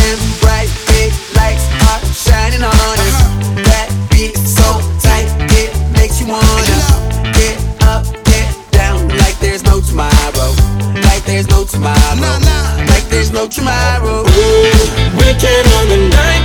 and bright, big lights are shining on us. That beat so tight, it makes you wanna get up, get down, like there's no tomorrow, like there's no tomorrow, like there's no tomorrow. Ooh, weekend on the night.